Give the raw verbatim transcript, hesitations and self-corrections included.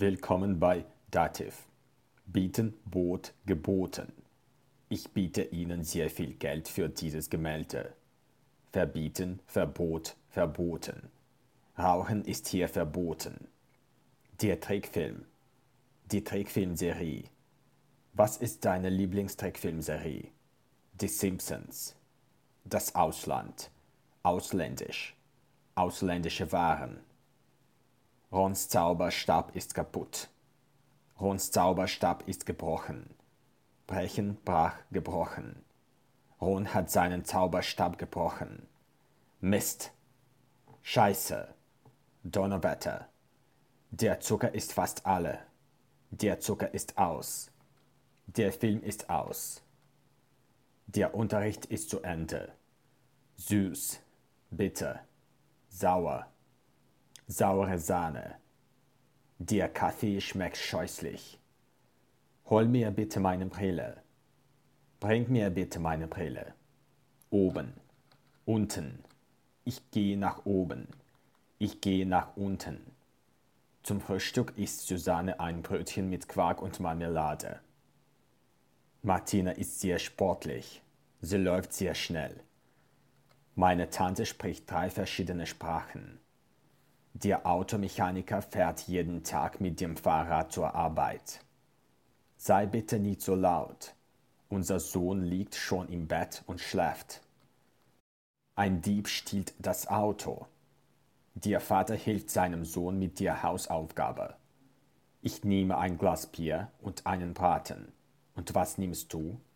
Willkommen bei Dativ. Bieten, Bot, geboten. Ich biete Ihnen sehr viel Geld für dieses Gemälde. Verbieten, Verbot, verboten. Rauchen ist hier verboten. Der Trickfilm. Die Trickfilmserie. Was ist deine Lieblingstrickfilmserie? Die Simpsons. Das Ausland. Ausländisch. Ausländische Waren. Rons Zauberstab ist kaputt. Rons Zauberstab ist gebrochen. Brechen, brach, gebrochen. Ron hat seinen Zauberstab gebrochen. Mist. Scheiße. Donnerwetter. Der Zucker ist fast alle. Der Zucker ist aus. Der Film ist aus. Der Unterricht ist zu Ende. Süß. Bitter. Sauer. Saure Sahne. Der Kaffee schmeckt scheußlich. Hol mir bitte meine Brille. Bring mir bitte meine Brille. Oben. Unten. Ich gehe nach oben. Ich gehe nach unten. Zum Frühstück isst Susanne ein Brötchen mit Quark und Marmelade. Martina ist sehr sportlich. Sie läuft sehr schnell. Meine Tante spricht drei verschiedene Sprachen. Der Automechaniker fährt jeden Tag mit dem Fahrrad zur Arbeit. Sei bitte nicht so laut. Unser Sohn liegt schon im Bett und schläft. Ein Dieb stiehlt das Auto. Der Vater hilft seinem Sohn mit der Hausaufgabe. Ich nehme ein Glas Bier und einen Braten. Und was nimmst du?